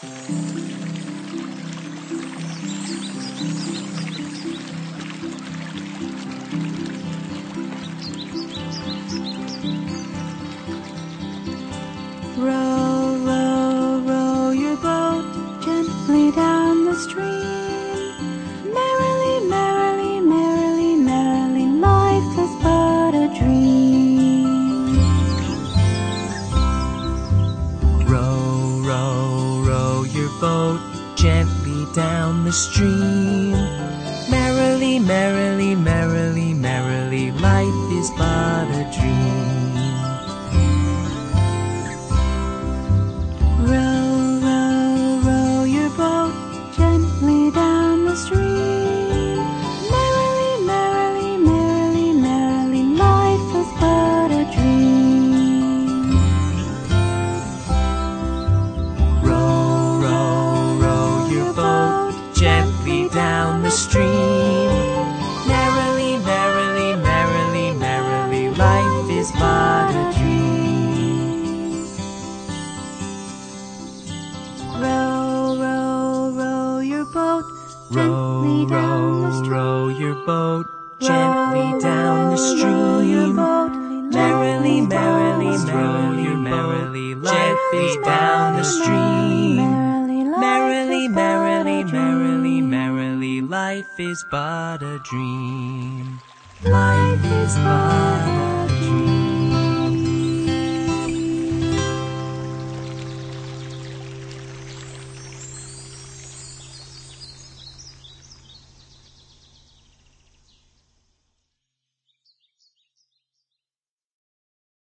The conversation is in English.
Row, row, row your boat gently down the stream. Merrily, merrily, merrily, merrily, life is but a dream. Row, row, row your boat gently down the stream. Merrily, merrily, merrily, merrily, life is but a dream. Row, row, row your boat gently down the stream. Merrily, merrily, merrily, merrily, life is but a dream. Row, row, row your boat gently down the stream. Merrily, merrily, merrily, merrily, life is but a dream. Row, row, row your boat Row, gently down the row, stream. row your boat gently down the stream. Merrily, merrily, merrily, merrily, life is down the stream. Merrily, merrily, merrily, merrily, life is but a dream. Life is but a